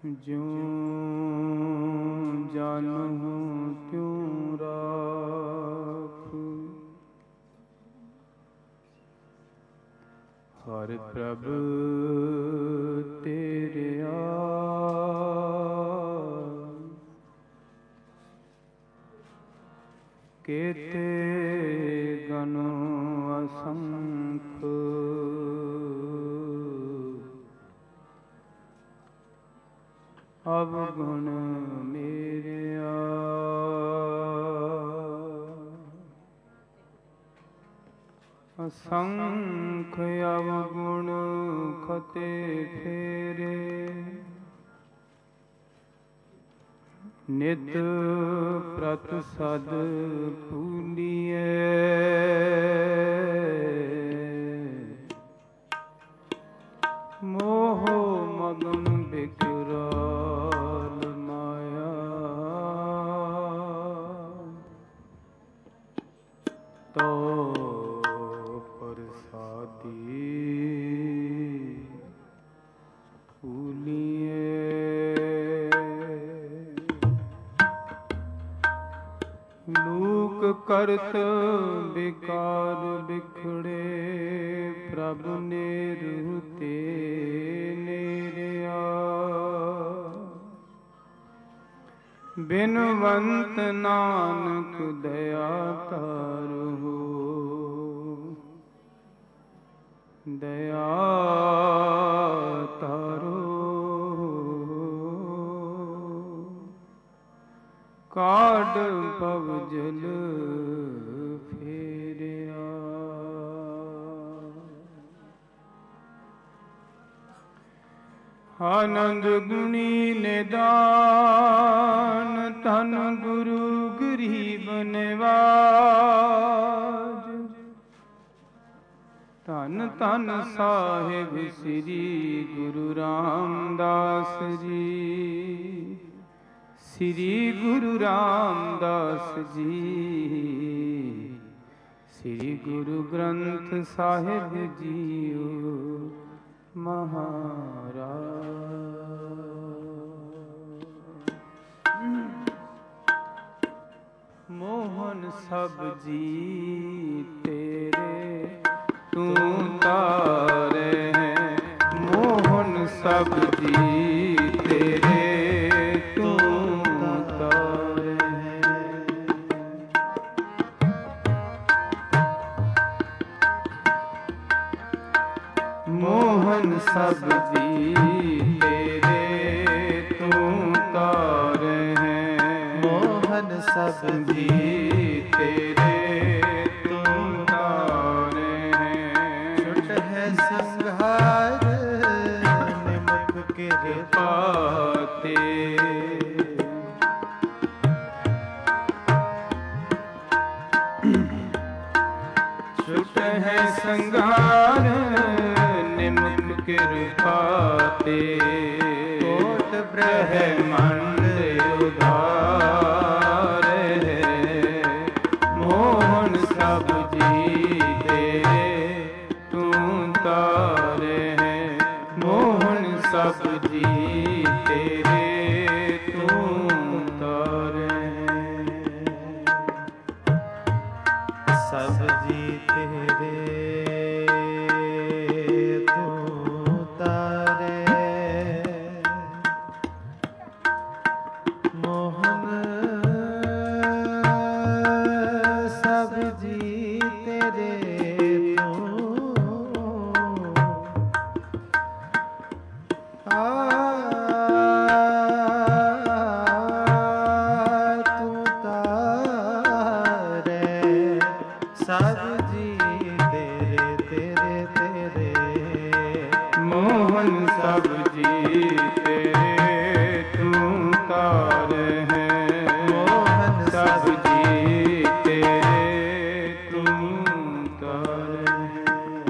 ज्यों जानहु त्यों राखु। हर प्रभ तेरे केते गनो असंख। अवगुण मेरे असंख अवगुण खते फेरे। नित प्रत सद फूलिए मोह मगन बिकराल माया। तो प्रसादी फूलिए लूक करत बिकार बिखड़े। प्रभ नेरु ते नेरिया बिनवंत नानक दया तारहु। दया तारो काढ़ पव जल फेरिया। आनंद गुणी निदान धन गुरु गरीब निवाज। धन धन साहिब श्री गुरु रामदास जी। श्री गुरु रामदास जी। श्री गुरु ग्रंथ साहिब जीओ महाराज। मोहन सब जी तेरे तू तारे हैं। मोहन सब जी तेरे तू तारे हैं। मोहन सब जी तेरे तू तारे हैं। मोहन सब जी तेरे तू तारे हैं। छुट है संघार निमक कृपा ते। छुट है संघार निमक कृपा ते। कोट ब्रह्मांड उधारे है। मोहन सब जी तेरे तू तारे हैं। मोहन सब जी तेरे तू तारे हैं। सब जी तेरे तू तारे। मोहन सब जी तेरे तू तू तारे। सब जी तेरे तेरे तेरे। मोहन सब जी तेरे तू तारे हैं। मोहन सब जी तेरे तू तारे हैं।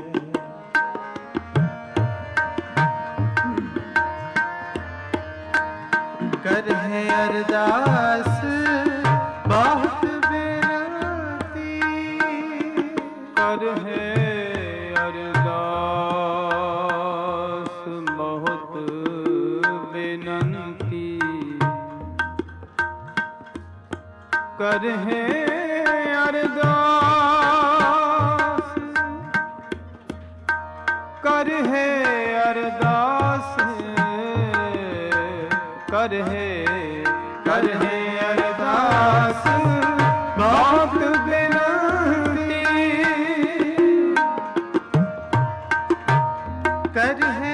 कर है अरदास बहुत बेनती। कर है अरदास बहुत बेनती। ਕਰਹਿ ਅਰਦਾਸ ਕਰਹਿ ਅਰਦਾਸ ਕਰਹਿ ਅਰਦਾਸ ਬਹੁਤ ਬੇਨਤੀ ਕਰਹਿ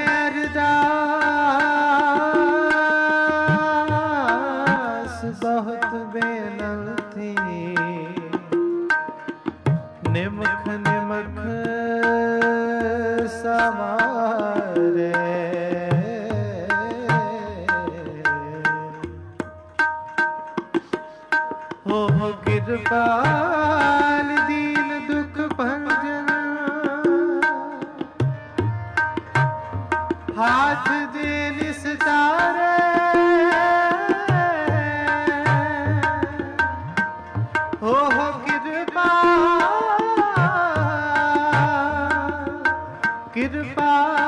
ਅਰਦਾਸ ਬਹੁਤ ਬੇਨਤੀ ਨਿਮਖ ਨਿਮਖ ਸਮਾਰੇ ਹੋ ਕਿਰਪਾਲ ਦੀਨ ਦੁਖ ਭੰਜਨ ਹਾਥ ਦੇ ਨਿਸਤਾਰੇ ਹੋ ਕਿਰਪਾ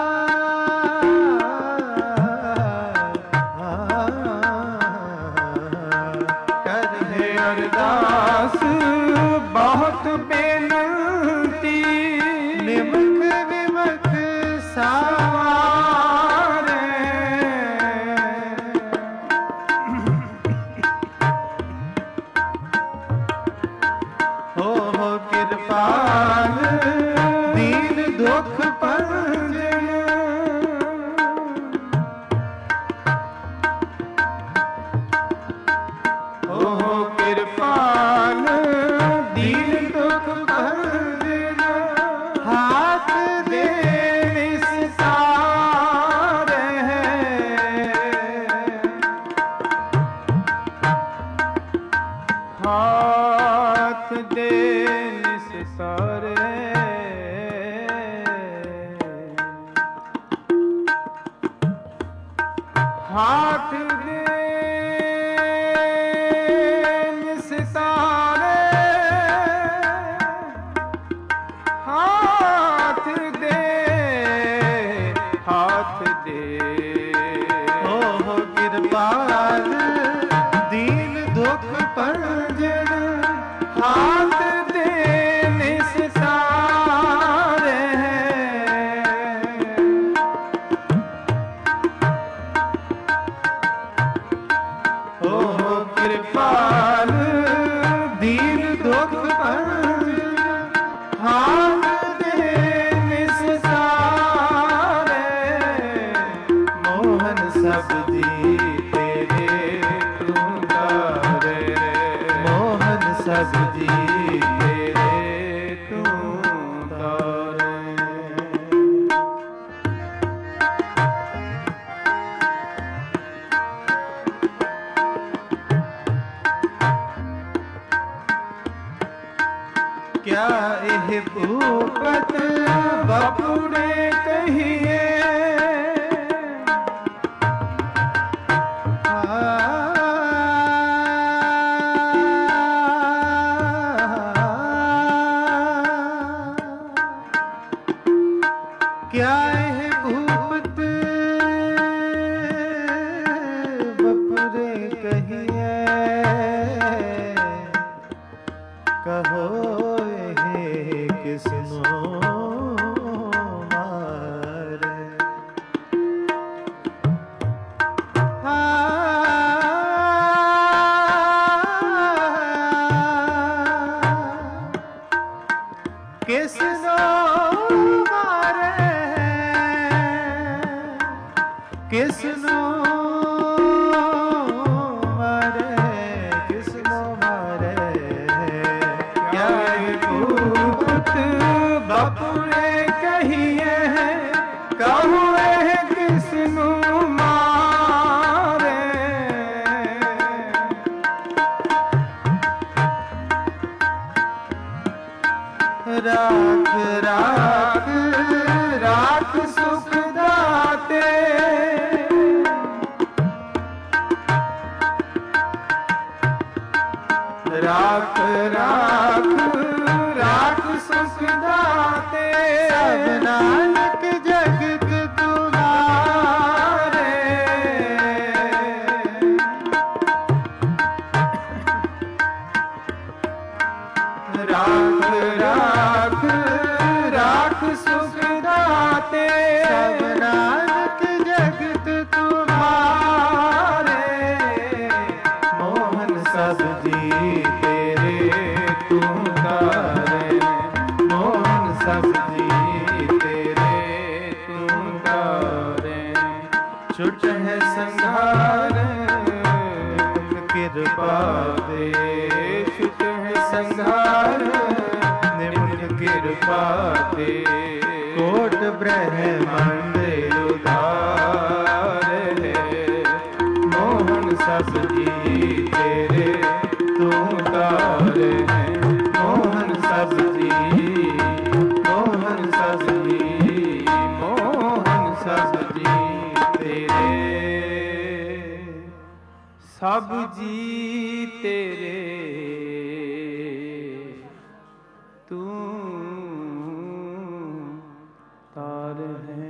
ਕਰਹਿ ਅਰਦਾਸ ਬਹੁਤ ਬੇਨਤੀ ਨਿਮਖ ਨਿਮਖ ਸਵਾਰੇ ਹੋ ਕਿਰਪਾਲ ਦੀਨ ਦੁਖ ਭੰਜਨ ਹੋ ਕਿਰਪਾਲ ਦੀਨ ਦੁਖ ਭੰਜਨ ਹਾਥ ਦੇ ਨਿਸਤਾਰੇ ਹਾਥ ਦੇ ਨਿਸਤਾਰੇ ਹਾਥ ਦੇ ਨਿਸਤਾਰੇ ਹਾਥ ਦੇ ਹੋ ਕਿਰਪਾਲ ਦੀਨ ਦੁਖ ਭੰਜਨ ਹਾਥ ਦੇ ਨਿਸਤਾਰੇ ਹੋ ਕਿਰਪਾਲ ਦੀਨ ਦੁਖ ਭੰਜਨ ਹਾਥ ਦੇ ਨਿਸਤਾਰੇ ਮੋਹਨ ਸਬਦੀ ਤੇਰੇ ਤੂੰ ਤਾਰੇ ਮੋਹਨ ਸਬਦੀ ਤੇਰੇ ਤੂੰ ਤਾਰੇ ਕਿਆ ਇਹ ਭੂਪਤ ਬਾਪੂ ਨੇ ਕਹੀਏ ਕਿਆ ਇਹ ਭੂਪਤ ਬਪੁਰੇ ਕਹੀਏ ਕਹੋ ਇਹ ਕਿਸਨੋ ਮਾਰੇ ਕਿਸਨੋ ਮਾਰੇ ਕਿਸਨੋ ਮਾਰੇ ਕਿਸਨੋ ਮਾਰੇ ਕਿਆ ਭੂਪਤ ਬਾਪੂ ਨੇ ਕਹੀਏ ਕਹੋ ਇਹ ਕਿਸਨੂ ਮਾਰੇ ਰਾਖ ਰਾਖ ਰਾਖ ਸੁਖ ਦਾਤੇ ਰਾਖ ਰਾਖ ਰਾਖ ਸੁਖ ਦਾਤੇ ਸਭ ਨਾਨਕ ਜਗਤ ਤੁਮਾਰੇ सब जी तेरे तू तारे। छुट है संघार कृपा दे, छुट है संघार निम्न कृपा दे। कोट ब्रह्मांड उधार है, मोहन सब जी तेरे तू तारे हैं। मोहन सब जी, मोहन सब जी, मोहन सब जी तेरे। सब जी तेरे तू तार है।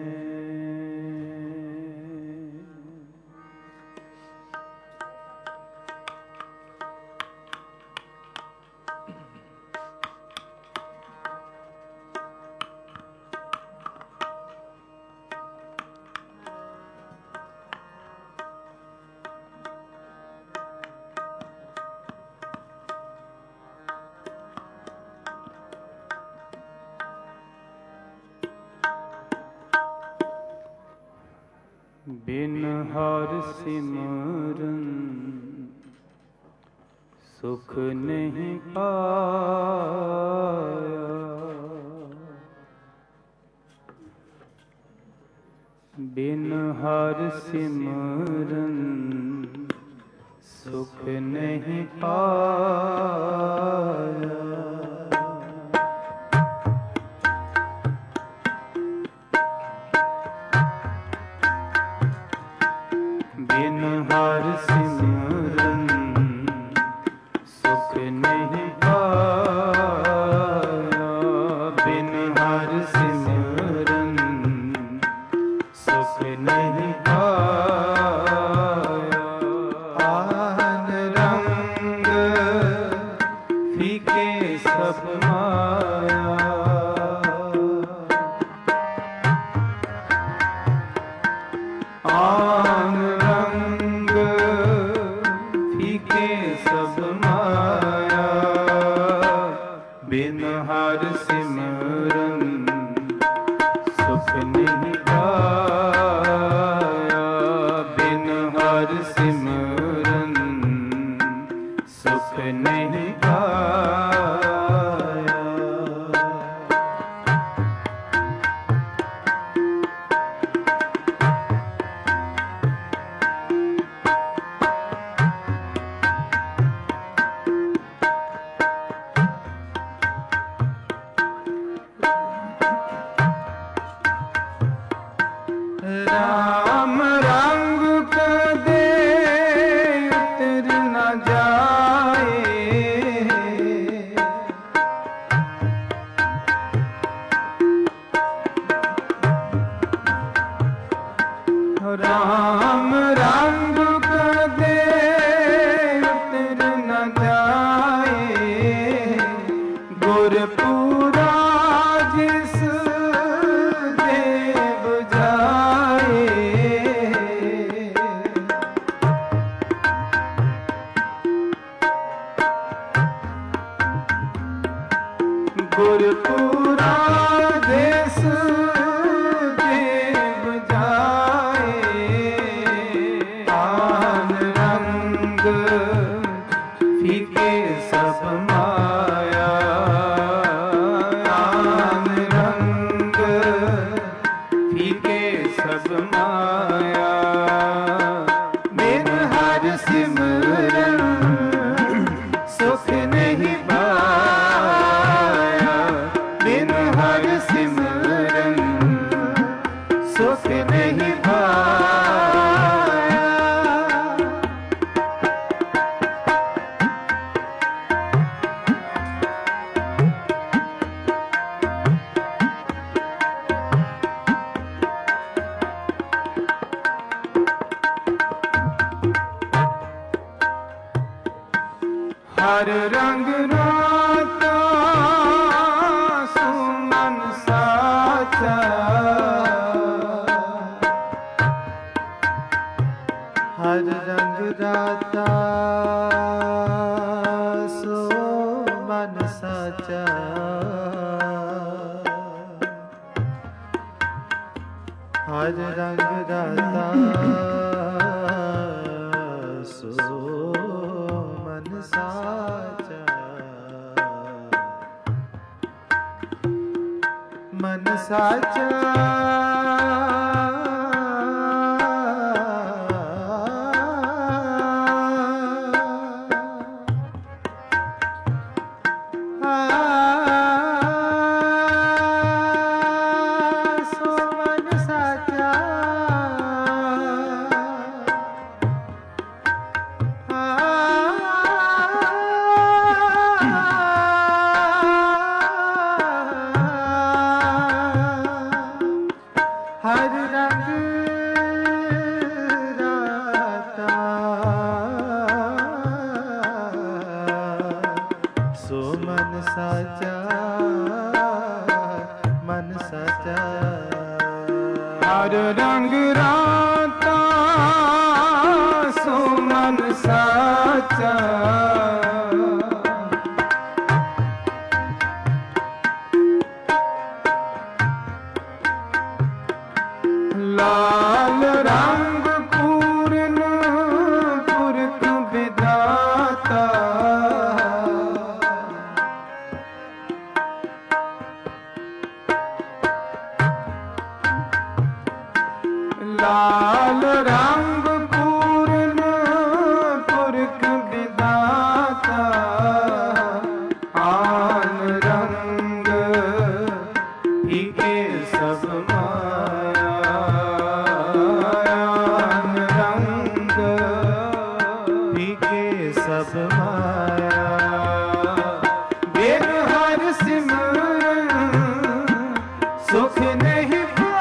बिन हर सिमरन सुख नहीं पाया। बिन हर सिमरन सुख नहीं पाया। बिन हर सिमरन सुख नहीं पाया। बिन हर सिमरन सुख नहीं पाया। आन रंग फीके सब माया। आन रंग फीके सब माया। बिन हर सिमरन सुख नहीं पाया। बिन हर सिमरन सुख नहीं पाया। राम रंग कदे उतर न जाए। राम रंग कदे उतर न जाए। गुरपुरा जिस देव जाए। गुरपुरा देश देव जाए। आन रंग फीके सब माया। आन रंग फीके सब माया। बिन हर सिमरन सुख नहीं पाया। बिन हर सिमरन सुख नहीं पाया। हर रंग राता सुमन साचा। हर रंग राता सुमन साचा। ਹਰ ਰੰਗ ਰਾਤਾ ਸੋ ਮਨ ਸਾਚਾ, ਮਨ ਸਾਚਾ ਹਰ ਰੰਗ ਰਾਤਾ ਸੋ ਮਨ ਸਾਚਾ, ਲਾਲ ਰੰਗ ਪੂਰਨ ਪੁਰਖ ਵਿਦਾਤਾ, ਲਾਲ ਰੰਗ ਪੂਰਨ ਪੁਰਖ ਵਿਦਾਤਾ, ਆਨ ਰੰਗ ਈਕੇ ਸਭ ਮਾਇਆ, ਆਨ ਰੰਗ ਈਕੇ ਸਭ ਮਾਇਆ, ਬਿਨ ਹਰਿ ਸਿਮਰਨ ਸੁਖ ਨਹੀਂ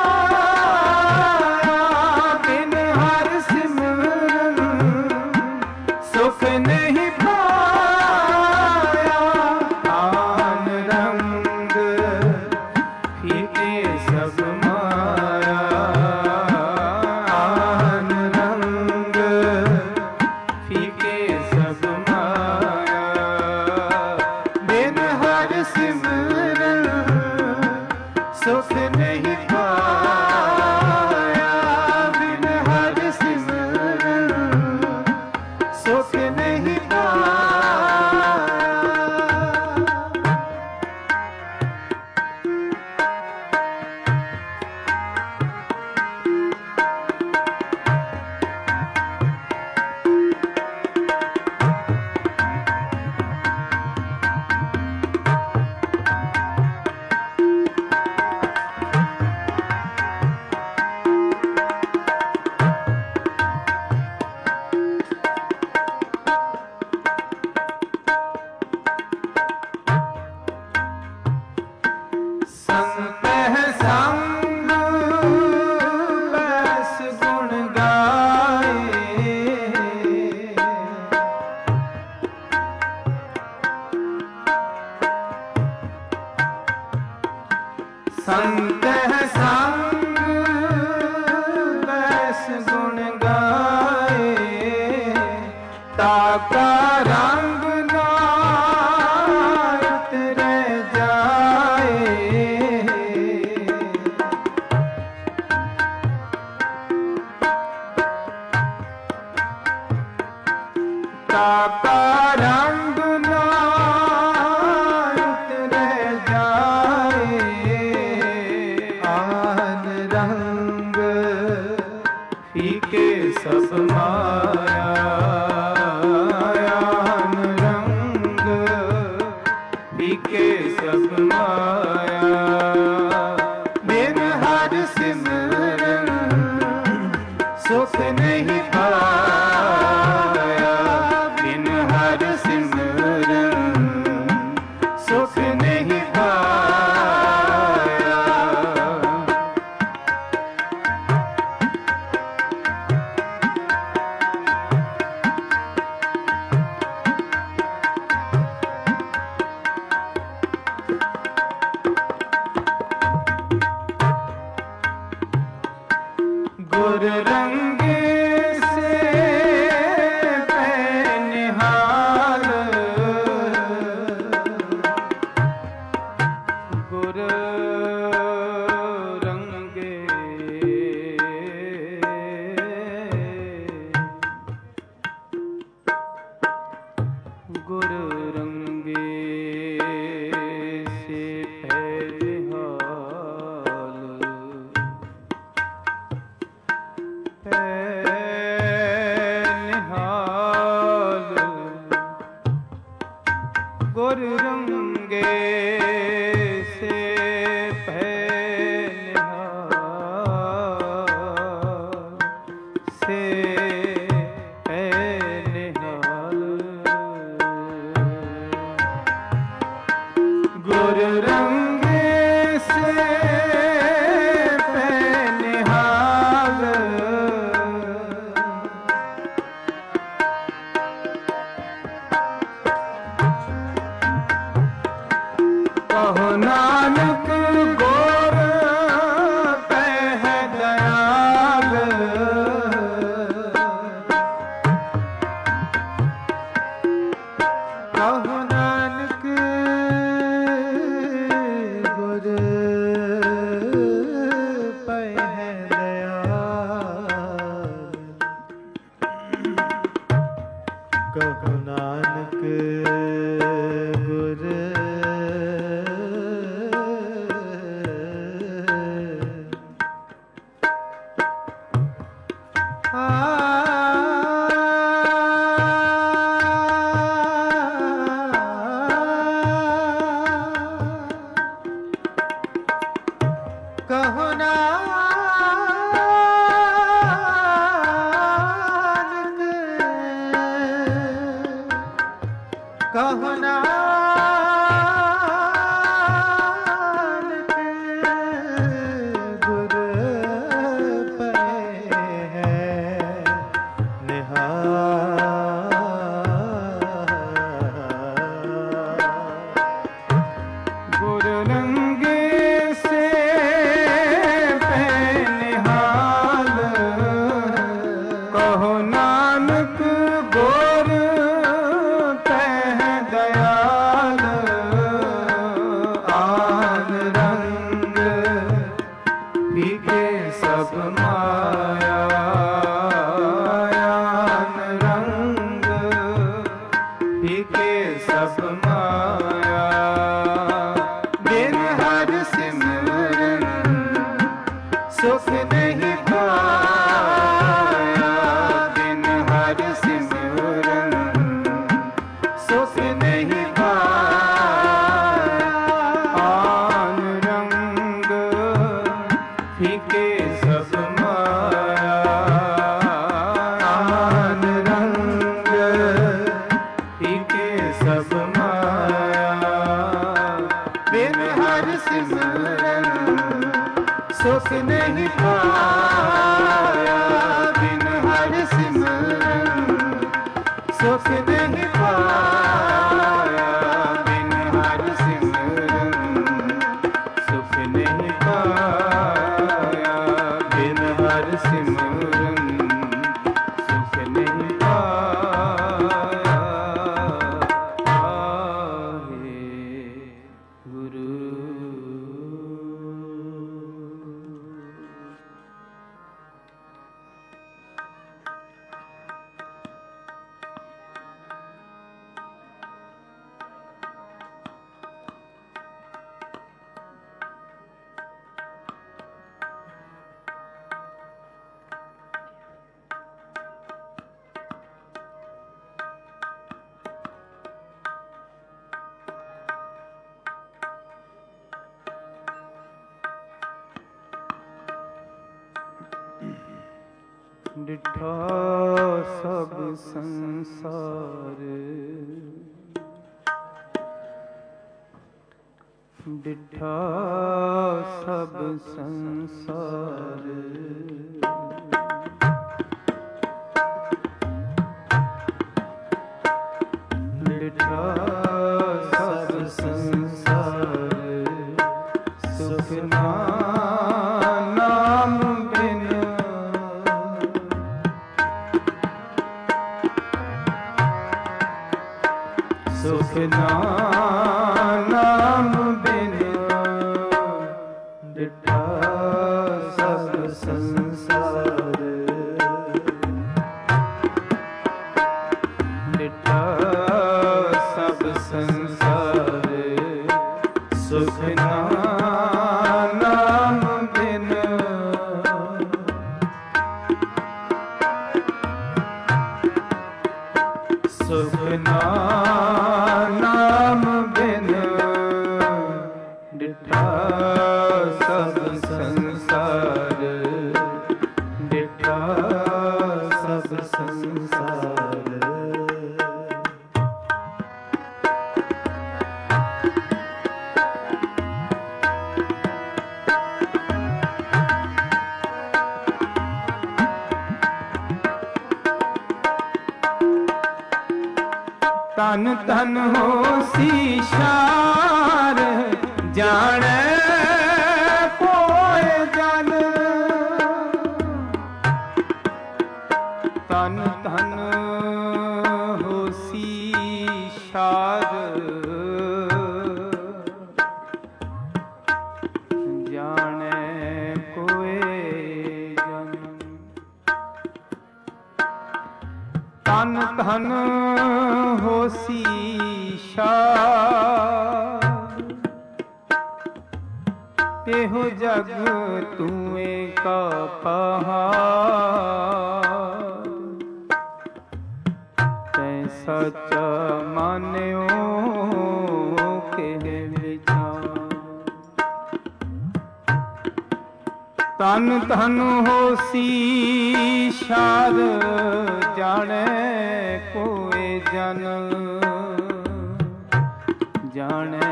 ਸੁਖ ਨਹੀਂ ਪਾਇਆ, ਆਨ ਰੰਗ ਫੀਕੇ ਸਭ ਮਾਇਆ, ਆਨ ਰੰਗ ਫੀਕੇ ਸਭ ਮਾਇਆ, ਬਿਨ ਹਰਿ ਸਿਮਰਨ ਸੁਖ ਨਹੀਂ ਪਾਇਆ, ਬਿਨ ਹਰਿ ਸਿਮਰਨ ਸੁਖ ਨਹੀਂ ਪਾਇਆ। ਸੰਤਹਿ ਸੰਗ ਬੈਸ ਗੁਣ ਗਾਏ, ਸੰਤਹਿ ਸੰਗ ਬੈਸ ਗੁਣ ਗਾਏ, ਤਾਕਾ ਰੰਗ ਨਾ ਉਤਰੈ ਜਾਏ, ਤਾਕਾ ਰੰਗ ਨਾ ਉਤਰੈ ਜਾਏ, ਆਨ ਰੰਗ ਫੀਕੇ ਸਭ ਮਾਇਆ, ਆਨ ਰੰਗ ਫੀਕੇ ਸਭ ਮਾਇਆ, ਬਿਨ ਹਰਿ ਸਿਮਰਨ ਸੁਖ ਨਹੀਂ ਪਾਇਆ, ਬਿਨ ਹਰਿ ਸਿਮਰਨ ਸੁਖ ਨਹੀਂ ਪਾਇਆ। ਗੁਰ ਰੰਗੇ ਸੇ ਪੈਨਿਹਾਲ, ਗੁਰ ਰੰਗੇ कहो नानक कहो नानक गुर पे है निहार गुर रंगे से पे निहाल कहो नानक गोर पह दयाल आन रंग फीके सब माया आन रंग फीके सब माया बिन हर सिमरन सुख नहीं पाया बिन हर सिमरन सुख नहीं पाया आन रंग फीके सब माया आन रंग फीके सब माया बिन हर सिमरन सुख नहीं पाया बिन हर सिमरन सुख नहीं पाया बिन हर सिमरन सुख नहीं पाया बिन हर सिमरन सुख नहीं पाया आहे गुरु डिठा सब संसार डिठा सब संसार डिठा सब संसार सुख नाम बिन सुख नाम बिन डिठा सब संसार डिठा सब संसार सुख नाम बिन सुख नाम बिन डिठा सब संसार डिठा सब संसार तन तन हो सीशार जाने कोय जन तन तन हो सीशार जाने कोय जन तन तन होसी शार एहो जग तूए का पहाड़ तै सच मान्यो के विचार ਤਨ ਤਨ ਹੋਸੀ ਸ਼ਾਰ ਜਾਣੈ ਕੋਇ ਜਨ ਜਾਣੈ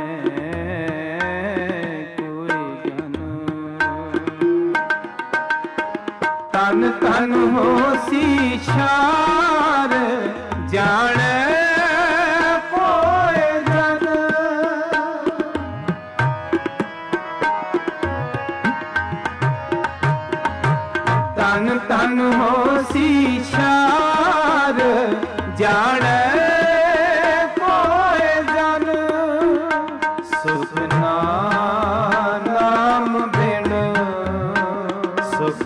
ਕੋਇ ਜਨ ਤਨ ਤਨ ਹੋਸੀ ਸ਼ਾਰ ਜਾਣੈ ਤਨ ਤਨ ਹੋਸੀ ਸ਼ਾਰ ਜਾਣੈ ਕੋਇ ਜਨ ਸੁਖ ਨਾਮ ਬਿਨ ਸੁਖ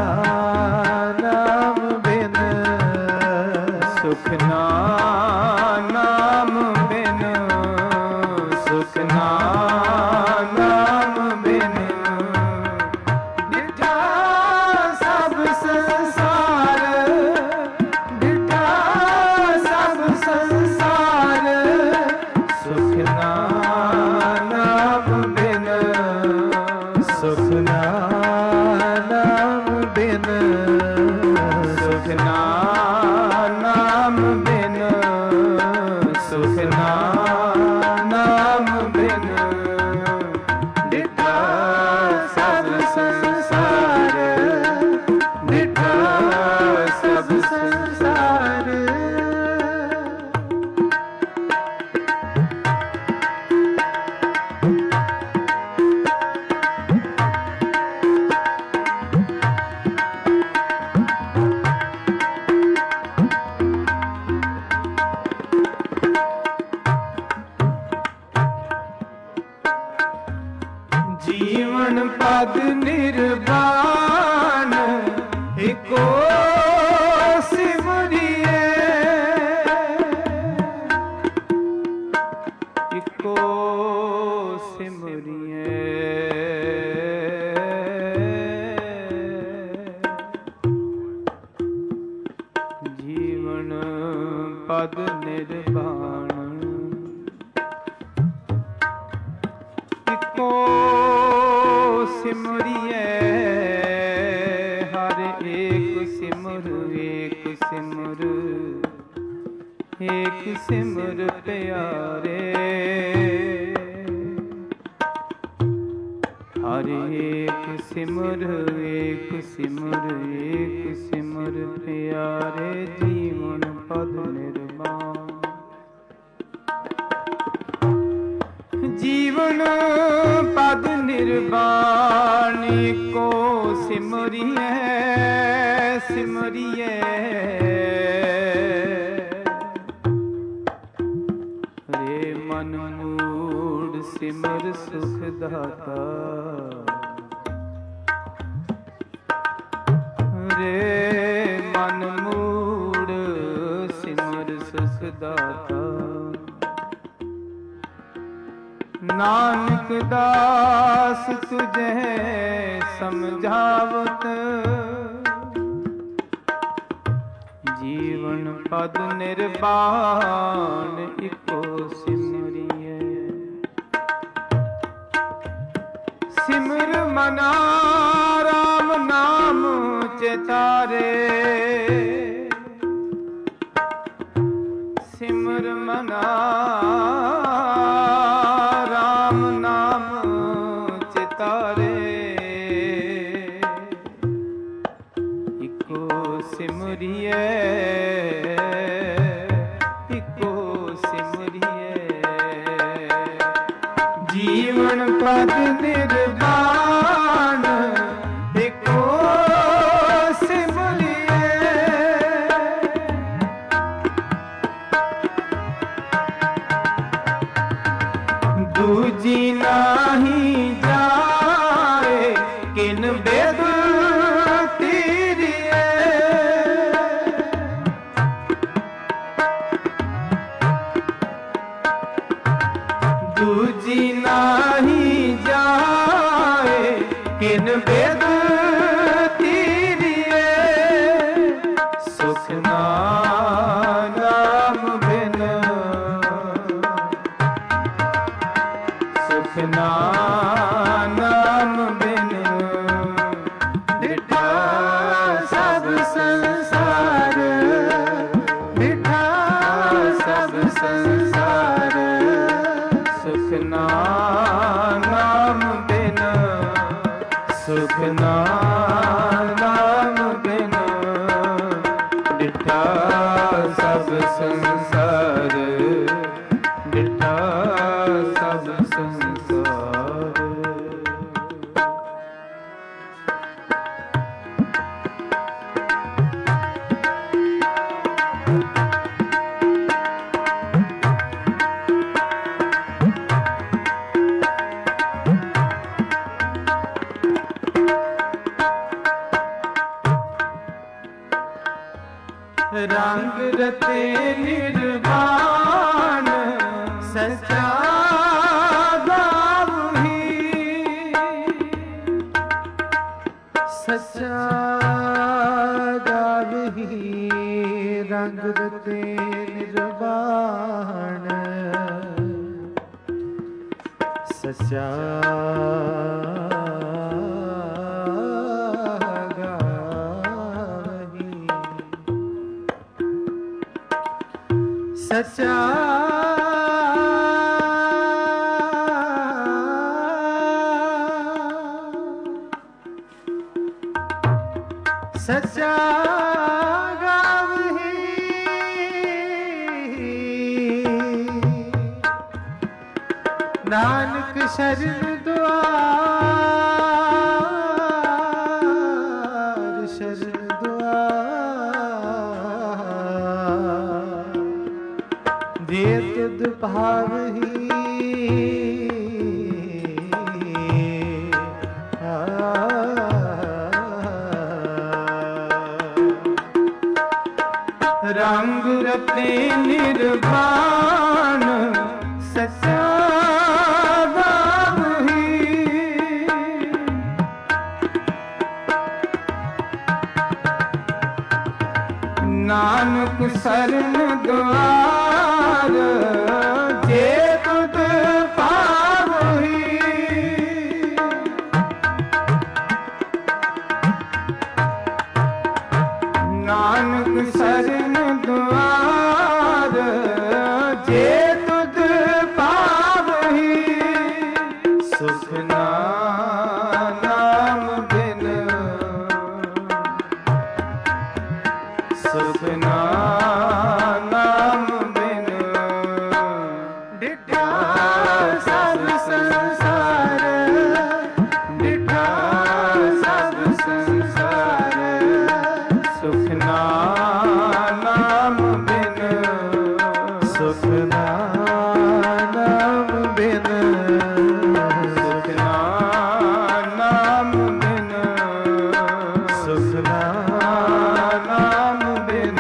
ਨਾਮ ਬਿਨ ਸੁਖ ਨਾਮ ਬਿਨ ਸੁਖ ਨਾਮ ਬਿਨ ਜੀਵਨ ਪਦ ਨਿਰਵਾਣ ਏਕੋ ਸਿਮਰਿਏ ਏਕੋ ਸਿਮਰਿਏ ਜੀਵਨ ਪਦ ਨਿਰਵਾਣ ਏਕੋ ਸਿਮਰਿਏ ਹਰ ਏਕ ਸਿਮਰ ਏਕ ਸਿਮਰ ਏਕ ਸਿਮਰ ਪਿਆਰੇ ਹਰ ਏਕ ਸਿਮਰ ਏਕ ਸਿਮਰ ਏਕ ਸਿਮਰ ਪਿਆਰੇ ਜੀਵਨ ਪਦ ਨਿਰਵਾਣ ਜੀਵਨ ਪਦ ਨਿਰਵਾਣ ਏਕੋ ਸਿਮਰਿਏ ਸਿਮਰਿਏ ਰੇ ਮਨ ਮੂੜ ਸਿਮਰ ਸੁਖ ਦਾਤਾ ਰੇ ਮਨ ਮੂੜ ਸਿਮਰ ਸੁਖ ਦਾਤਾ ਨਾਨਕ ਦਾਸ ਤੁਝੇ ਸਮਝਾਵਤ ਜੀਵਨ ਪਦ ਨਿਰਵਾਣ ਇੱਕੋ ਸਿਮਰਿਏ ਸਿਮਰ ਮਨਾ ਰਾਮ ਨਾਮ ਚਿਤਾਰੇ ਸਿਮਰ ਮਨਾ ਸਿਮਰਿਏ ਇੱਕੋ ਸਿਮਰਿਏ ਜੀਵਨ ਪਦ ਨਿਰਵਾਣ ਇੱਕੋ ਸਿਮਰਿਏ ਦੂਜੀ ਨਾਹੀ ਜਾਏ ਕਿਨ ਬੇਦ ਦੂਜੀ ਨਾਹੀ ਜਾਏ ਕਿਨ ਬੇਦ ਤੀਰੀਏ ਸੁਖ ਨਾਮ ਬਿਨ ਸੁਖ ਨਾਮ ਬਿਨ सुख नाम बिन डिठा सब संसार, डिठा सब संसार। रंग रते निर्वाण सच्चा गावही, सच्चा गावही। रंग रते निर्वाण सच्चा सच्चा सच्चा गावही। नानक शरण द्वार, शरण द्वार जे तुध भावही। रंग रते निर्वाण सच्चा गावही। नानक शरण द्वार जे तुध पावही। नानक शरण द्वार जे तुध पावही। सुख नाम बिन, सुख नाम बिन डिठा सब संसार, डिठा सब संसार। सुख नाम बिन, सुख नाम बिन, सुख नाम बिन, सुख नाम बिन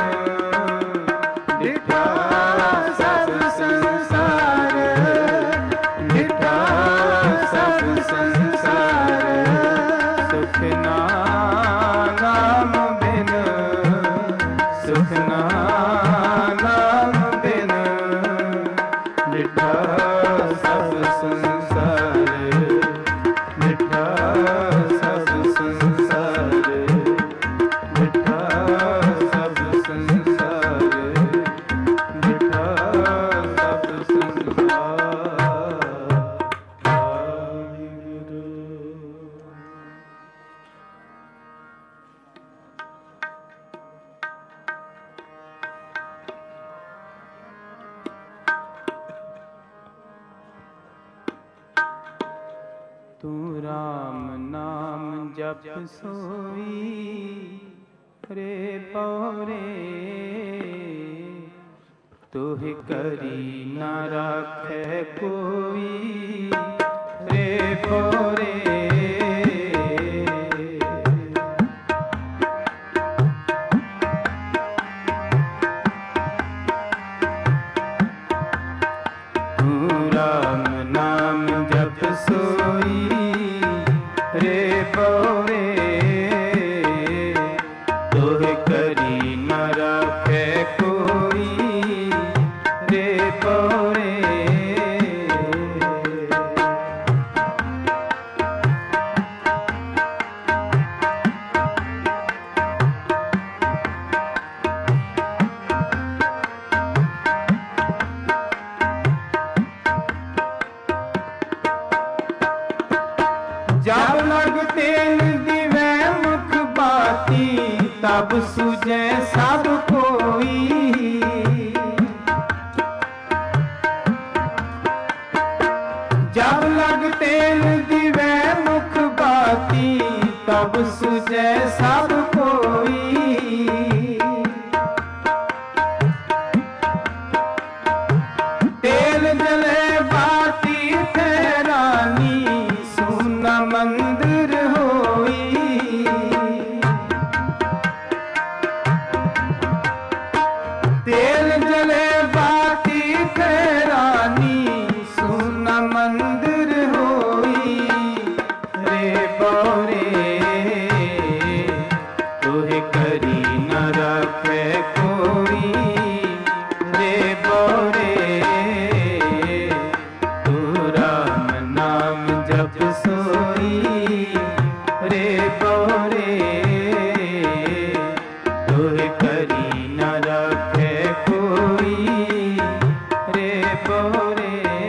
डिठा सब संसार, डिठा सब संसार। सुख नाम बिन, सुख नाम बिन डिठा सब संसार, डिठा सब संसार, डिठा सब संसार, डिठा सब संसार। वाहिगुरु। तू राम नाम जप सोई रे पौरे। तुह करी न राखै कोई रे पौरे। तू राम नाम जप सोई रे पौरे। तुह करी न राखै कोई रे पौरे। जब लगते तब सूझे सब कोई। जब लगते दिवे मुख बाती तब सूझे सब कोई। तेल जले बाती ठहरानी सुना मंदिर होई। तेल जले बाती ठहरानी सुना मंदिर होई। रे बोरे तुहे करी न रखे कोई। रे बोरे तू राम नाम जप सोई। रे बोरे तुहे करी न रखे कोई। रे बोरे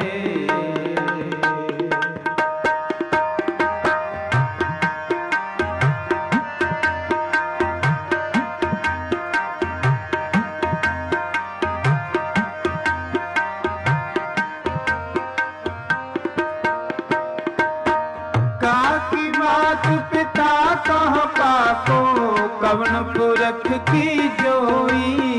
काकी बात पिता कह पाको कवन पुरख की जोई।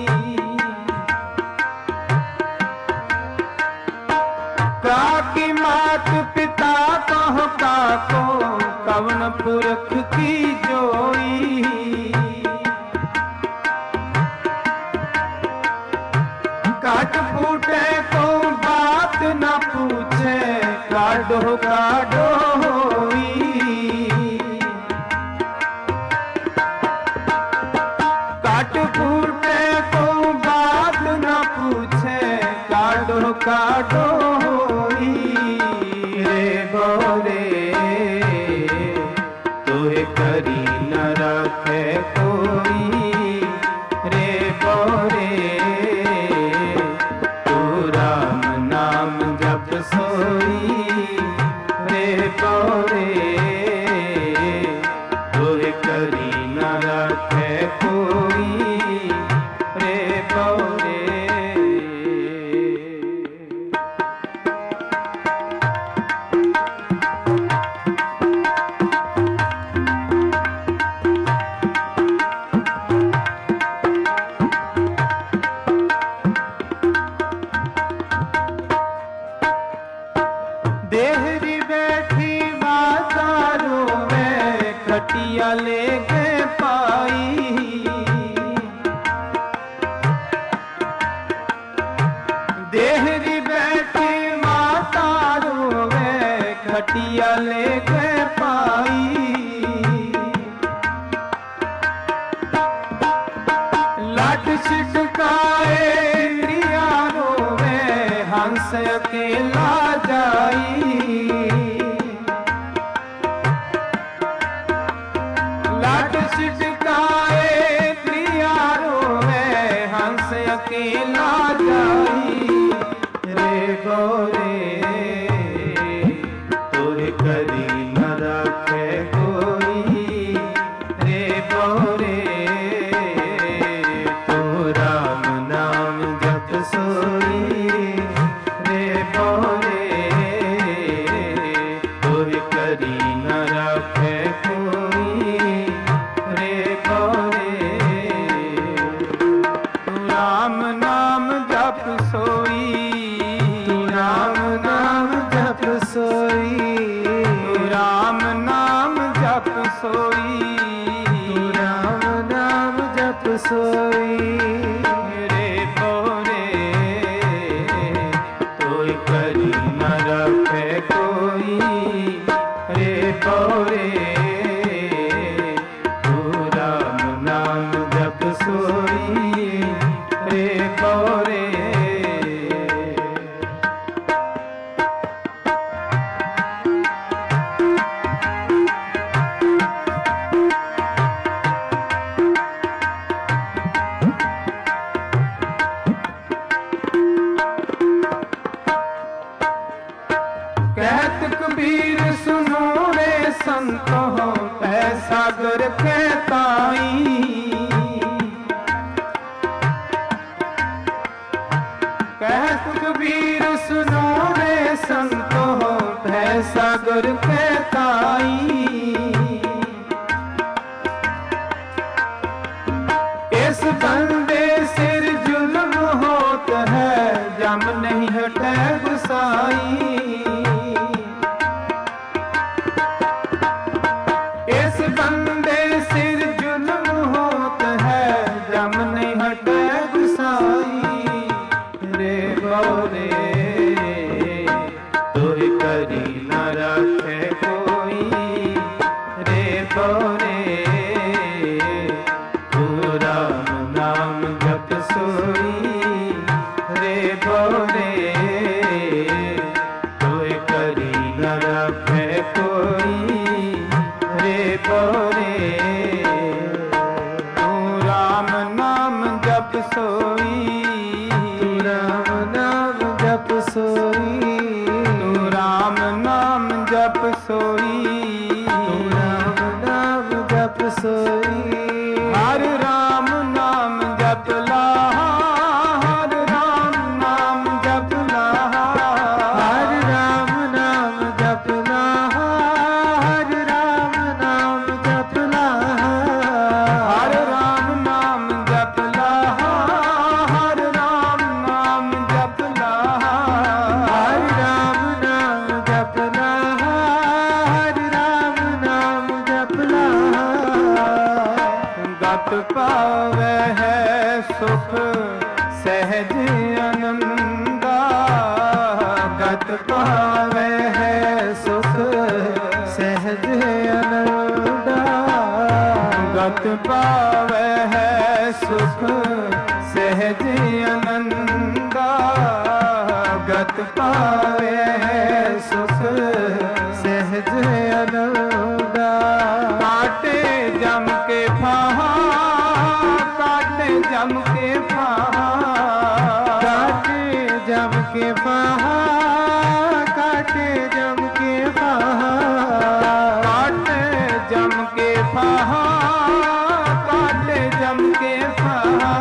काकी मात पिता कह पाको कवन पुरख की जोई। काट फूटे को बात न पूछे काडो काडो होई। काट फूटे को बात न पूछे काडो काडो होई। रे बोरे तुहे करी न रखे कोई। रे बोरे तू राम नाम जप सोई। रे बोरे तुहे करी न रखे कोई। रे बोरे देहरी बैठी बाजारों में खटिया लेके पाई। देहरी बैठी बाजारों में खटिया लेके पाई। लाट छिटकाए रियारों में हंस अकेला जाई। लाट छिटकाए प्रियारों में हंस अकेला जाई। रे बोरे तुहे करी न रखे कोई। रे बोरे तू राम नाम जप सोई। रे बोरे तुहे करी न रखे कोई। रे बोरे तू राम नाम जप सोई। तू राम नाम जप सोई। तू राम नाम जप सोई। तू राम नाम जप सोई। रे बोरे तुहे करी न रखे कोई। रे बोरे तू राम नाम जप सोई। रे बोरे कहत कबीर सुनो रे संतो है सागर के ताई। कबीर सुनो रे संतो भैसा गुर के ताई। इस बंदे सिर जुल्म होत है जम नहीं हटे गुसाई। इस बंदे सिर जुल्म होत है जम नहीं हटे गुसाई। रे बोरे तोहि करी न रखे कोई। रे बोरे तू राम नाम जप सोई। रे बोरे तोहि करी न रखे कोई। रे बोरे तू राम नाम जप सोई। तू राम नाम जप सोई। तू राम नाम जप सोई। तू राम नाम जप सोई। हर राम नाम जप लाहा। हर राम नाम जप लाहा। हर राम नाम जप लाहा। हर राम नाम जप लाहा। हर राम नाम जप लाहा। हर राम नाम जप लाहा। हर राम नाम जप लाहा। हर राम नाम जप लाहा। गत पावे है सुख सहज आनंदा। गत पावे है सुख सहज आनंदा। गत पावे है सुख सहज आनंदा। गत पावे है सुख सहज आनंदा। काटे जम के फाहा। काटे जम के फाहा। काटे जम के फाहा। काटे जम के फाहा। काटे जम के फाहा। काटे जम के फाहा।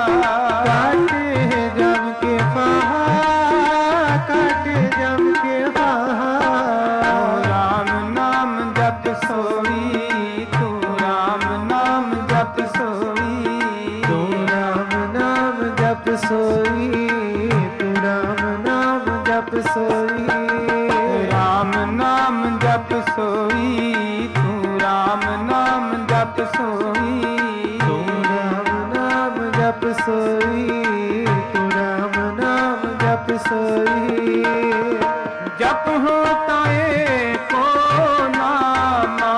काटे जम के फाहा। काटे जम के फाहा। राम नाम जप सोई। तू राम नाम जप सोई। तू राम नाम जप सोई। तू राम नाम जप सोई। राम नाम जप सोई। तू राम नाम जप सोई। तू राम नाम जप सोई। तू राम नाम जप सोई। जप होता एको नामा।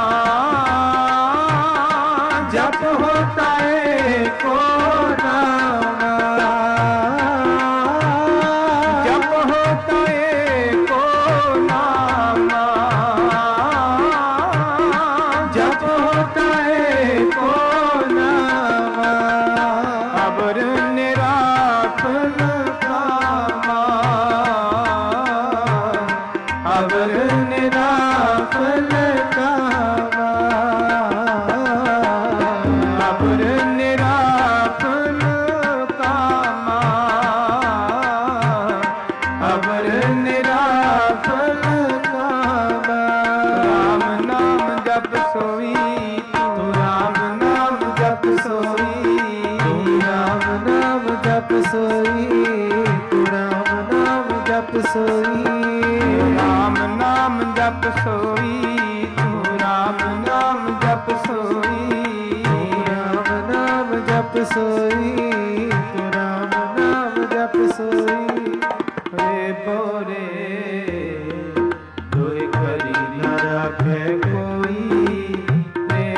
जप होता एको नामा। जप होता एको नामा। जप होता एको नामा। अबर निराफल कामा। अबर निराफल कामा। अबर निराफल कामा। अबर निराफल कामा। राम नाम जप सोई। तू राम नाम जप सोई। तू राम नाम जप सोई। तू राम नाम जप सोई। राम नाम जप सोई। तू राम नाम जप सोई। तू राम नाम जप सोई। तू राम नाम जप सोई। रे बोरे तोहि करी न रखे कोई। रे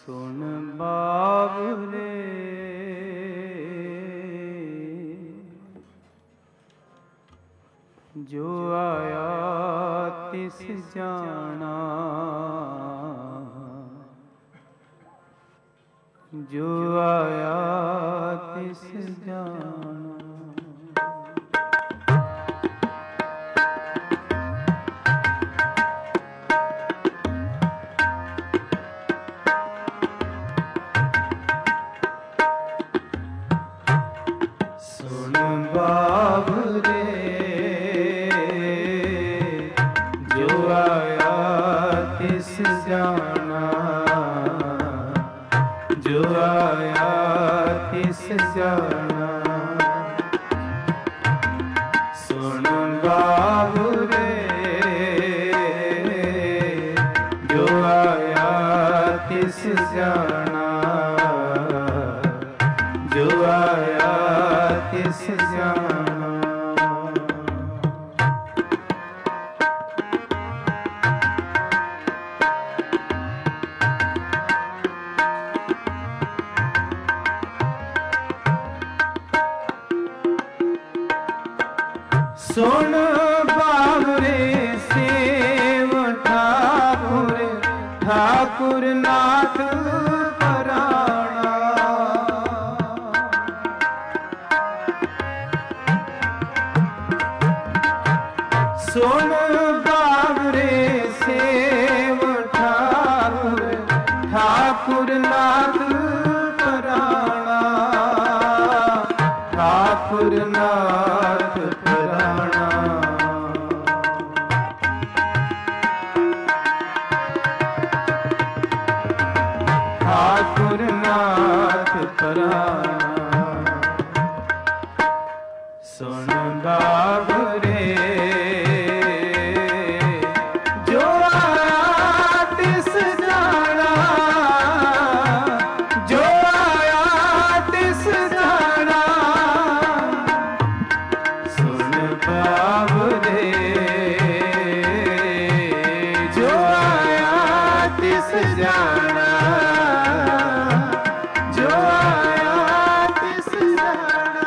सुन बाबरे जो आया तिस जाना, जो आया तिस जाना। सुन बाबरे जो आया तिस जाना, जो आया तिस जाना। सुन बाबरे जो आया तिस जाना, जो आया तिस जाना। सुन बाबरे सेव ठाकुर, ठाकुर नाथ पराणा। सुन बाबरे सेव ठाकुर, ठाकुर नाथ पराणा, ठाकुर नाथ पराणा। ठाकुर नाथ पराणा। सुन बाबरे जो आया तिस जाना, जो आया तिस जाना। सुन बाबरे जो आया तिस जाना, जो आया तिस जाना।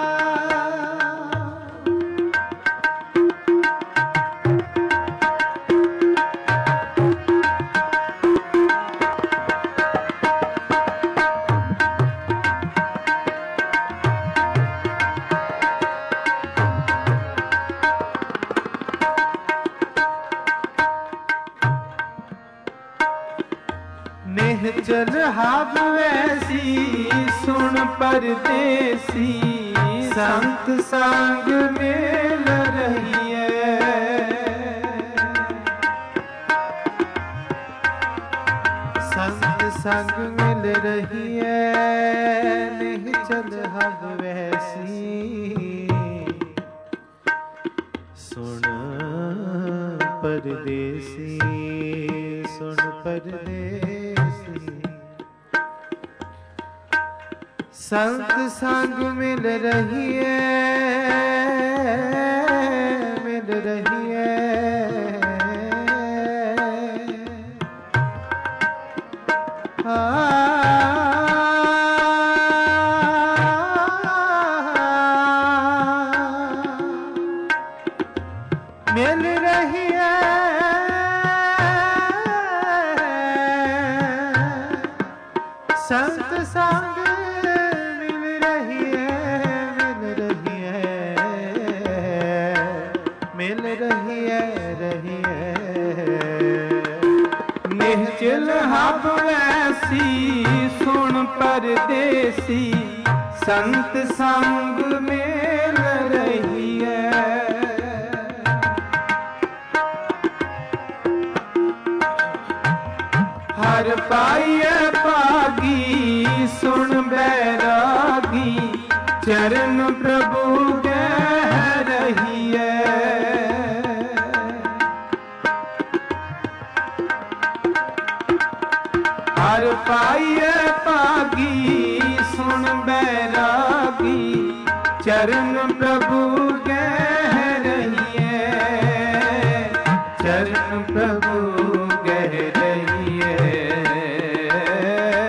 निहचल हब वैसी सुन परदेसी, संत संग मेल रहिए। संत संग मिल रहिए। निहचल हब वैसी सुन परदेसी, सुन परदेसी। संत संग मिल रही है, मिल रही है। मिल रही है। संत संग निहचल हब वैसी सुन परदेसी, संत संग मेल रही है। हर पाइए पागी सुन बैरागी, चरण प्रभु कह रही है। हर पाइए पागी सुन बैरागी, चरण प्रभु कह रही है। चरण प्रभु कह रही है।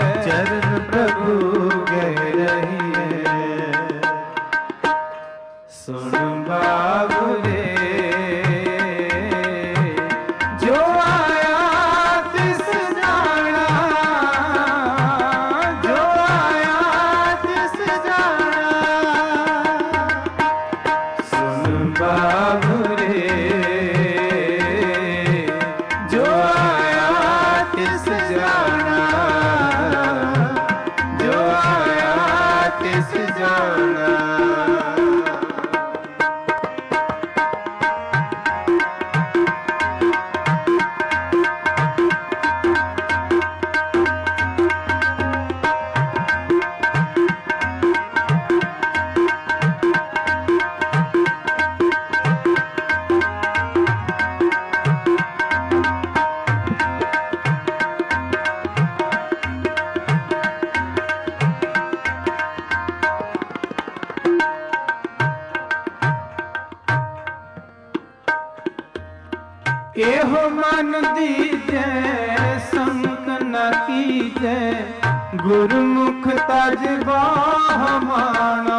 एहो मन दीजै संक न कीजै, गुरमुख तज बाह माना।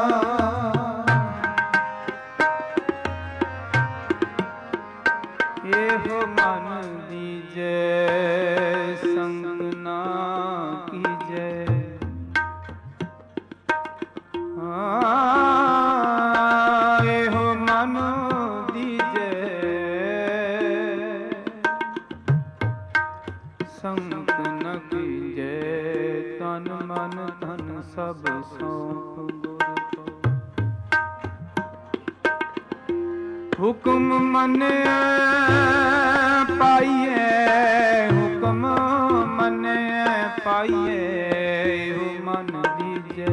एहो मन दीजै संक न कीजै, एहो मन दीजै संक न कीजै, तन मन धन सब सौंप गुर को। हुक्म मने पाइए, हुक्म मने पाइए, एहो मन दीजै।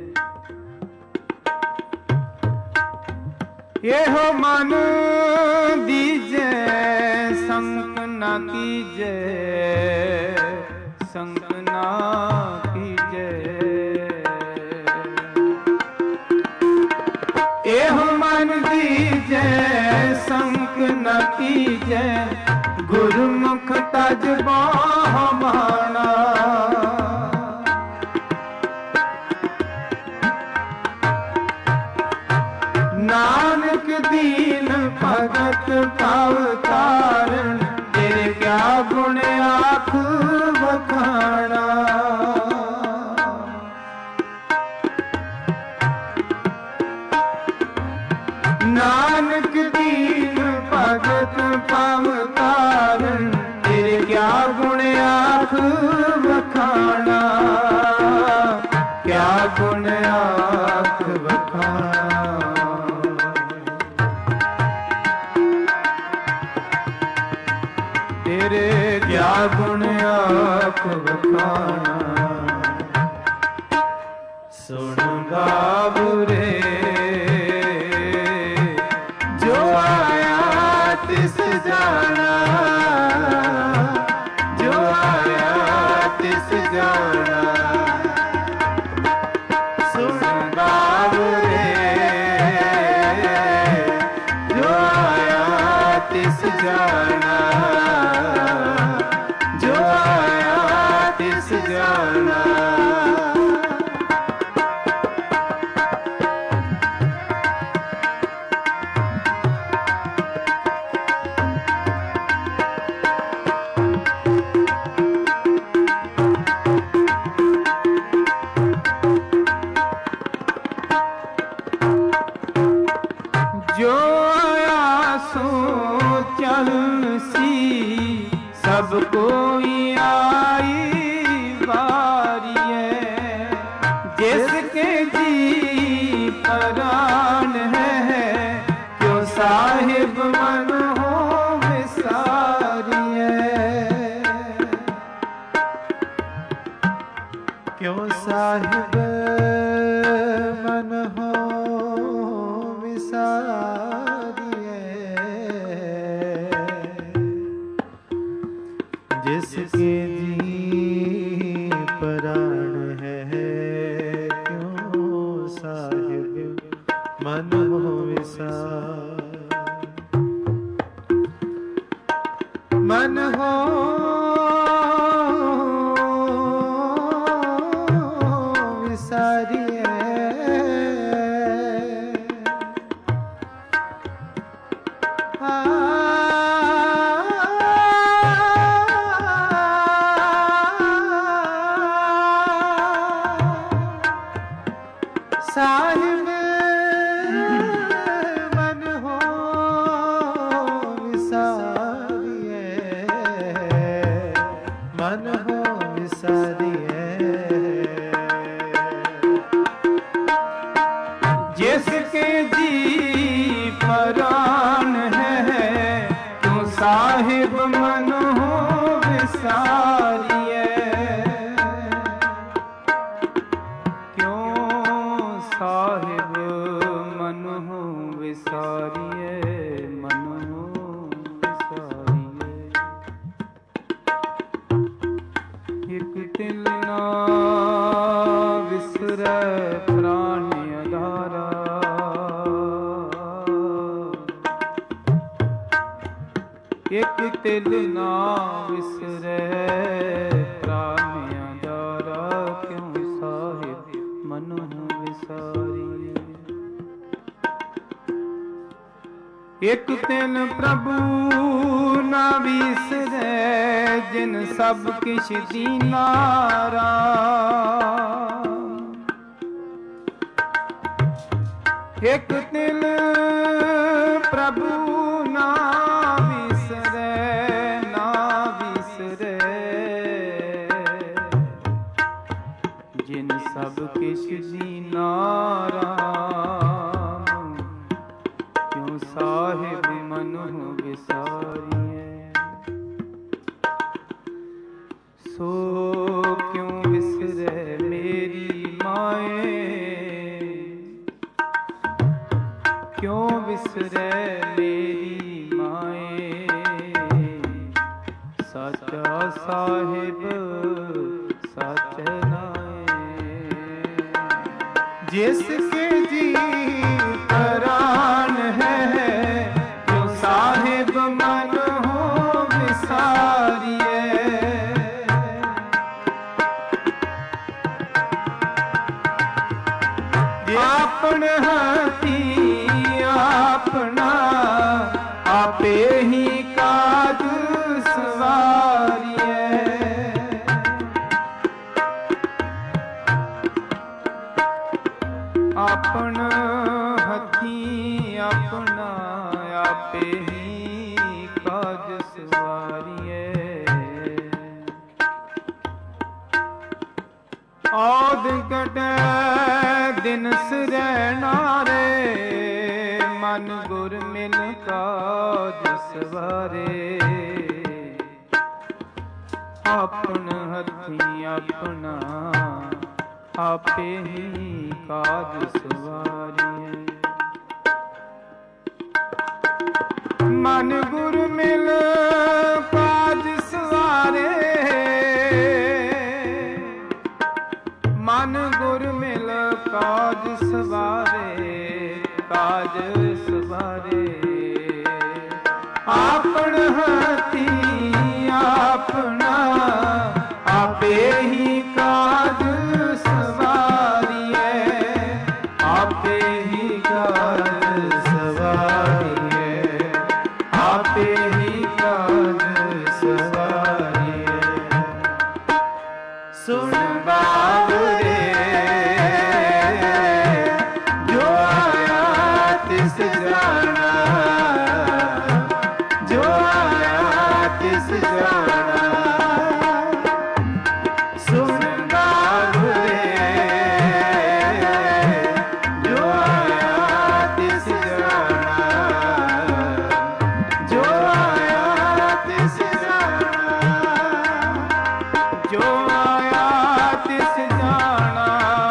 एहो मन दीजै संक न कीजै, संक न कीजै। एहो मन दीजै संक न कीजै, गुरमुख तज बाह माना। नानक दीन भगत पाव तारण, तेरे क्या गुण आख बखाना। नानक दीन भगत पाव तारण, तेरे क्या गुण आख बखाना। क्या गुण आख बखाना। तेरे क्या गुण आख बखाना। सुन गाव रे जो आया तिस जाना, जो आया तिस जाना। सुन गाव रे जो आया तिस जाना, जो आया तिस जाना। जो आया सो चल सी, सब कोई आई बारी है। जिसके जी प्राण है, क्यों साहिब मन हो विसारी है। क्यों साहिब मन हो जिसके जी प्राण है, क्यों साहिब मन हो विसार। मन हो विसारी साहिब मन हो विसारिए, मन हो विसारिए। जिसके जी प्राण है, तू साहिब मन हो विसारिए। साहिब मन हो विसारिए, मन हो विसारिए। एक तिल ना विसरै प्राण आधारा, ਇੱਕ ਤਿਲ ਨਾ ਵਿਸਰੈ, ਪ੍ਰਾਨਿਆ ਦਾਰਾ ਕਿਉ ਸਾਹਿਬ ਮਨੁ ਵਿਸਾਰੀਐ। ਇੱਕ ਤਿਲ ਪ੍ਰਭੂ ਨਾ ਵਿਸਰੈ, ਜਿਨ ਸਭ ਕਿਛ ਦੀਨਾ ਰਾਮ। ਇੱਕ ਤਿਲ ਪ੍ਰਭੂ ਨਾ ਵਿਸਰੈ, ਨਾ ਵਿਸਰੈ, ਜਿਨ ਸਭ ਕਿਛ ਦੀਨਾ ਰਾਮ। ਕਿਉ ਸਾਹਿਬ ਮਨੁ ਵਿਸਾਰੀਐ, ਸੋ ਕਿਉ ਵਿਸਰੈ ਮੇਰੀ ਮਾਏ। ਕਿਉ ਵਿਸਰੈ ਮੇਰੀ ਮਾਏ, ਸਾਚਾ ਸਾਹਿਬ ਸਚ ਨਾਏ। ਜਿਸ ਕੇ ਜੀ ਪ੍ਰਾਨ ਹੈ, ਜੋ ਸਾਹਿਬ ਮਨ ਹੋ ਵਿਸਾਰੀਐ। ਆਪਨ ਹਥੀ ਆਪਣਾ ਆਪੇ ਹੀ ਕਾਜ ਸਵਾਰੀਐ। ਆਪਨ ਹਥੀ ਆਪਣਾ ਆਪੇ ਹੀ ਕਾਜ ਸਵਾਰੀਐ। ਔਦ ਕਟੈ ਦਿਨ ਸਰੈਣਾ ਰੇ, ਮਨ ਗੁਰ ਮਿਲ ਕਾਜ ਸਵਾਰੇ। ਆਪਨ ਹੱਥੀ ਆਪਣਾ ਆਪੇ ਹੀ ਕਾਜ ਸਵਾਰੀਐ। ਮਨ ਗੁਰ ਮਿਲ ਕਾਜ ਸਵਾਰੇ, ਮਨ ਗੁਰ ਮਿਲ ਕਾਜ ਸਵਾਰੇ, ਕਾਜ ਸਵਾਰੇ। ਆਪਨ ਹਥੀ ਆਪਣਾ ਆਪੇ ਹੀ ਕਾਜ ਸਵਾਰੀਐ। ਆਪੇ ਹੀ ਕਾਜ ਸਵਾਰੀਐ, ਆਪੇ ਹੀ ਕਾਜ ਸਵਾਰੀਐ। ਸੁਣ ਬਾਬਰੇ ਜੋ ਆਇਆ ਤਿਸ ਜਾਣਾ, ਜੋ ਆਇਆ ਤਿਸ ਜਾਣਾ। ਸੁਣ ਬਾਬਰੇ ਜੋ ਆਇਆ ਤਿਸ ਜਾਣਾ, ਜੋ ਆਇਆ ਤਿਸ ਜਾਣਾ। ਜੋ ਆਇਆ ਤਿਸ ਜਾਣਾ,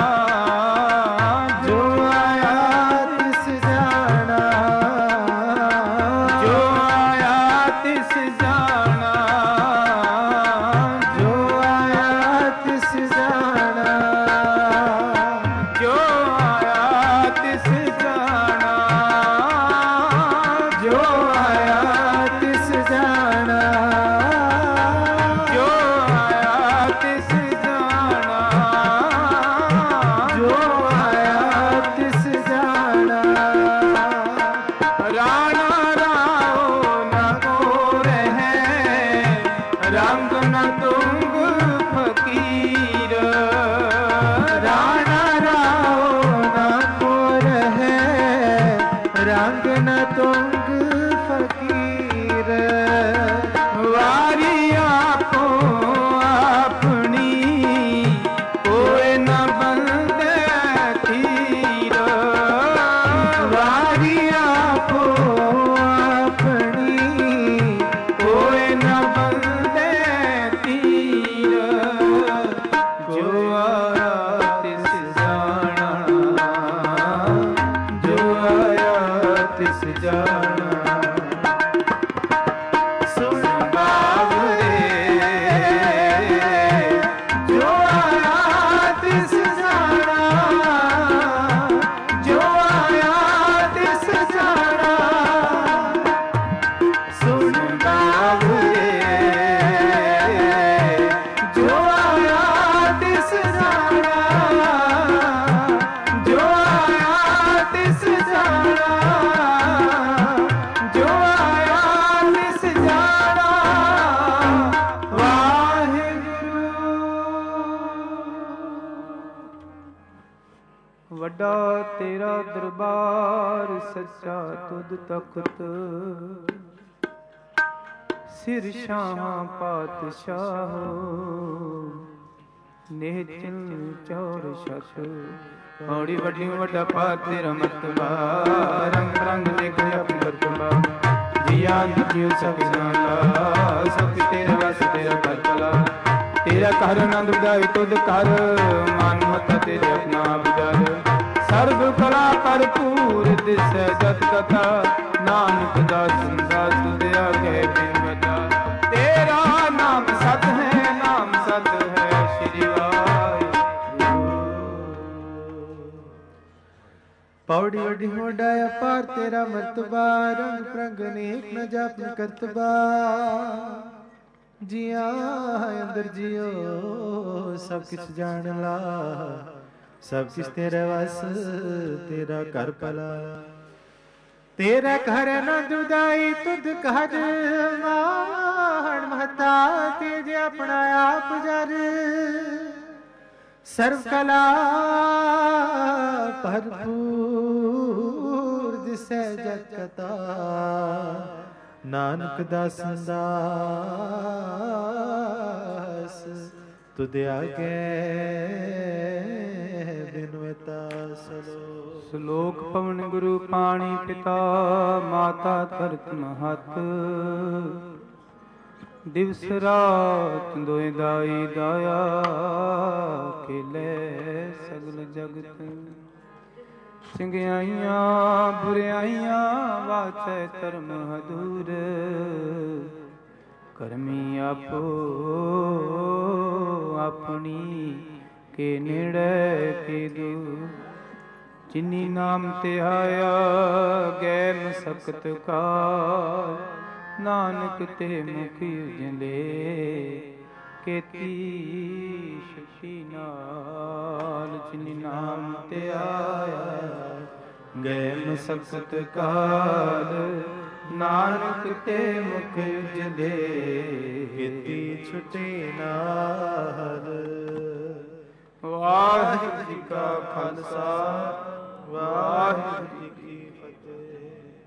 ਜੋ ਆਇਆ ਤਿਸ ਜਾਣਾ। ਜੋ ਆਇਆ ਤਿਸ ਜਾਣਾ, ਜੋ ਆਇਆ ਤਿਸ ਜਾਣਾ। ਜੋ ਆਇਆ ਤਿਸ ਜਾਣਾ, ਜੋ ਆਇਆ ਤਿਸ ਜਾਣਾ। ਜੋ ਆਇਆ ਤਿਸ ਜਾਣਾ, ਜੋ ਆਇਆ ਤਿਸ ਜਾਣਾ। ਰਾਣਾ ਰਾਓ ਨ ਕੋ ਰਹੈ, ਰੰਗ ਨ ਤੁੰਗ ਫਕੀਰ। ਰਾਣਾ ਰਾਓ ਨ ਕੋ ਰਹੈ, ਰੰਗ ਨ ਤੁੰਗ ਫਕੀਰ। ਵਾਰੀ ਆਪੋ ਆਪਣੀ, ਕੋਇ ਨ ਬੰਦੇ ਧੀਰ। ਵਾਰੀ ਆਪੋ ਆਪਣੀ, ਕੋਇ ਨ ਬੰਦੇ ਧੀਰ। ਜੋ ਆਇਆ ਤਿਸ ਜਾਣਾ, ਜੋ ਆਇਆ ਤਿਸ ਜਾਣਾ। ਸੁਣ ਬਾਬਰੇ ਜੋ ਆਇਆ ਤਿਸ ਜਾਣਾ, ਜੋ ਆਇਆ ਤਿਸ ਜਾਣਾ। ਸੁਣ ਬਾਬਰੇ ਤੇਰਾ ਦਰਬਾਰ ਸੱਚਾ ਤੁਧ ਤਖਤ ਸਿਰ ਸ਼ਾਹਾਂ ਪਾਤਸ਼ਾਹ ਨਿਹਚਲ ਚੌਰ ਛਤ ਬੜੀ ਵੱਡੀ ਵੱਡਾ ਪਾ ਤੇਰਾ ਮਰਤਬਾ ਰੰਗ ਰੰਗ ਦੇਖ ਆਪਣੀ ਕਰਤਬਾ ਜੀਆਂ ਜਿਉ ਸਭਨਾ ਦਾ ਸਭ ਤੇਰੇ ਵਸ ਤੇਰਾ ਕਰਤਲਾ ਤੇਰਾ ਘਰ ਆਨੰਦ ਉਦਾਈ ਤੁਧ ਕਰ ਮਨ ਮਤ ਤੇਰੇ ਆਪਣਾ ਵਿਚਾਰ ਸਰਬ ਕਲਾ ਭਰਪੂਰ ਦਿਸੈ ਜਤ ਕਥਾ ਨਾਨਕ ਦਾਸ ਸੰਸਾਰ ਤੁਧ ਆਗੇ ਬਿਨਵਤਾ ਤੇਰਾ ਨਾਮ ਸਤ ਹੈ ਨਾਮ ਸਤ ਹੈ ਸ਼੍ਰੀ ਪੌੜੀ ਵੱਡੀ ਹੋਡਾ ਅਪਾਰ ਤੇਰਾ ਮਰਤਬਾ ਰੰਗ ਪ੍ਰੰਗ ਅਨੇਕ ਨ ਜਾਪਨ ਕਰਤਬਾ ਜੀਆ ਅੰਦਰ ਜਿਉ ਸਭ ਕਿਛ ਜਾਣ ਲਾ ਸਭ ਕਿਛ ਤੇਰੇ ਵਸ ਤੇਰਾ ਘਰ ਭਲਾ ਤੇਰੇ ਘਰ ਨ ਜੁਦਾਈ ਤੁਧ ਘਰ ਮਾਣ ਮਹਤਾ ਤੇਜ ਆਪਣਾ ਆਪ ਜਰ ਸਰਵ ਕਲਾ ਭਰਪੂਰ ਦਿਸੈ ਜਤ ਕਥਾ ਨਾਨਕ ਦਾਸਨ ਦਾਸ ਤੁਧ ਆਗੇ ਬਿਨਵਤਾ ਸਲੋ ਸ਼ਲੋਕ ਪਵਨ ਗੁਰੂ ਪਾਣੀ ਪਿਤਾ ਮਾਤਾ ਧਰਤ ਮਹਤ ਦਿਵਸ ਰਾਤ ਦੋਇ ਦਾਈ ਦਾਇਆ ਖੇਲੇ ਸਗਲ ਜਗਤ ਚੰਗਿਆਈਆਂ ਬੁਰਿਆਈਆਂ ਵਾਚੈ ਧਰਮ ਹਦੂਰ ਕਰਮੀ ਆਪੋ ਆਪਣੀ ਕੇ ਨੇੜੇ ਕੇ ਦੂਰ ਜਿਨੀ ਨਾਮ ਤੇ ਆਇਆ ਗੈ ਮਸਕਤ ਕਾਰ ਨਾਨਕ ਤੇ ਮੁਖ ਉਜਲੇ ਕੀਤੀ ਸ਼ਕਤੀ ਨਾਲ ਜਿਨੀ ਨਾਮ ਤੇ ਆਇਆ ਗਏ ਮਸਕਤ ਕਾਲ ਨਾਨਕ ਤੇ ਮੁਖ ਉਜਲੇ ਕੀਤੀ ਛੁਟੇ ਨਾਲ ਵਾਹਿਗੁਰੂ ਜੀ ਕਾ ਖਾਲਸਾ ਵਾਹਿਗੁਰੂ ਜੀ ਕੀ